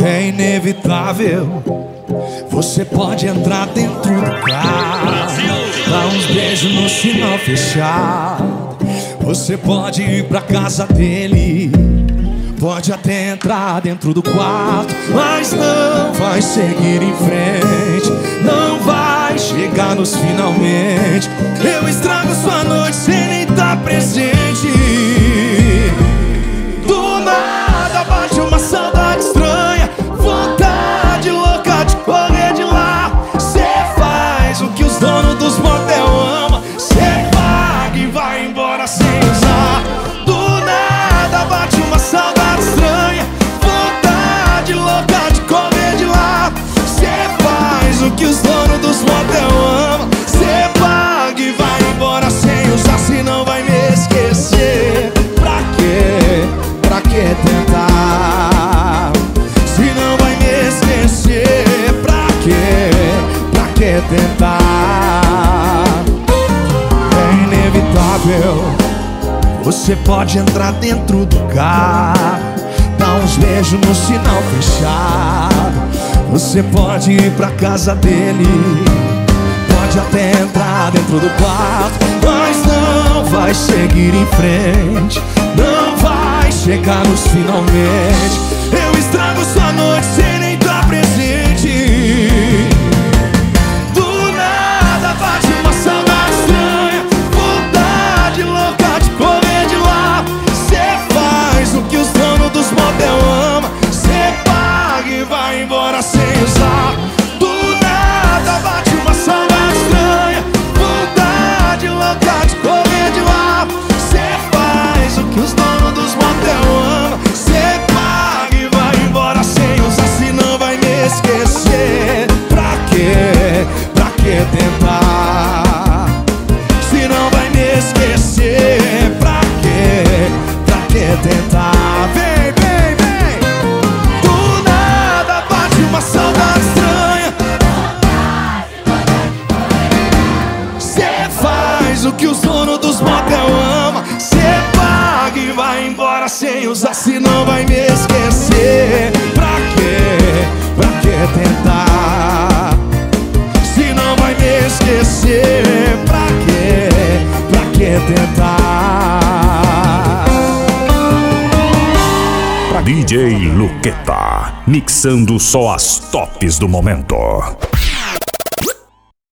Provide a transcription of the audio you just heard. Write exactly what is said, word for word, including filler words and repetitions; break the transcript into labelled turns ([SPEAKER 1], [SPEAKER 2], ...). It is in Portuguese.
[SPEAKER 1] É inevitável. Você pode entrar dentro do carro, dar uns beijos no sinal fechado. Você pode ir pra casa dele, pode até entrar dentro do quarto, mas não vai seguir em frente, não vai chegar nos finalmente. Eu estrago sua noite sem nem estar presente. Do nada bate uma saudade estranha, vontade louca de correr de lá. Cê faz o que os donos dos motel amam, cê paga e vai embora sem usar. Do nada bate uma saudade estranha, vontade louca de correr de lá. Cê faz o que os donos dos motel amam, cê paga e vai embora sem usar. Se não vai me esquecer, pra quê? Pra que tentar? Se não vai me esquecer, pra quê? Pra que tentar? É inevitável. Você pode entrar dentro do carro, dar uns beijos no sinal fechado. Você pode ir pra casa dele, pode até entrar dentro do quarto, mas não vai seguir em frente, não vai chegar nos finalmente. Eu estrago sua noite sem nem estar presente. Do nada bate uma saudade estranha, vontade louca de correr de lá. Cê faz o que os donos dos motel amam, cê paga e vai embora sem usar. Do nada bate uma saudade estranha, vontade louca de correr de lá. Cê faz o que os donos dos motel amam, cê paga e vai embora sem usar. Se não vai me esquecer, pra quê? Pra que tentar? Se não vai me esquecer, pra quê? Pra que tentar? Vem, vem, vem. Do nada bate uma saudade estranha, cê faz o que os donos dos motel amam, cê paga e vai embora sem usar. Se não vai me esquecer, pra quê? Pra que tentar? Se não vai me esquecer, pra quê? Pra que tentar?
[SPEAKER 2] D J Luqueta, mixando só as tops do momento.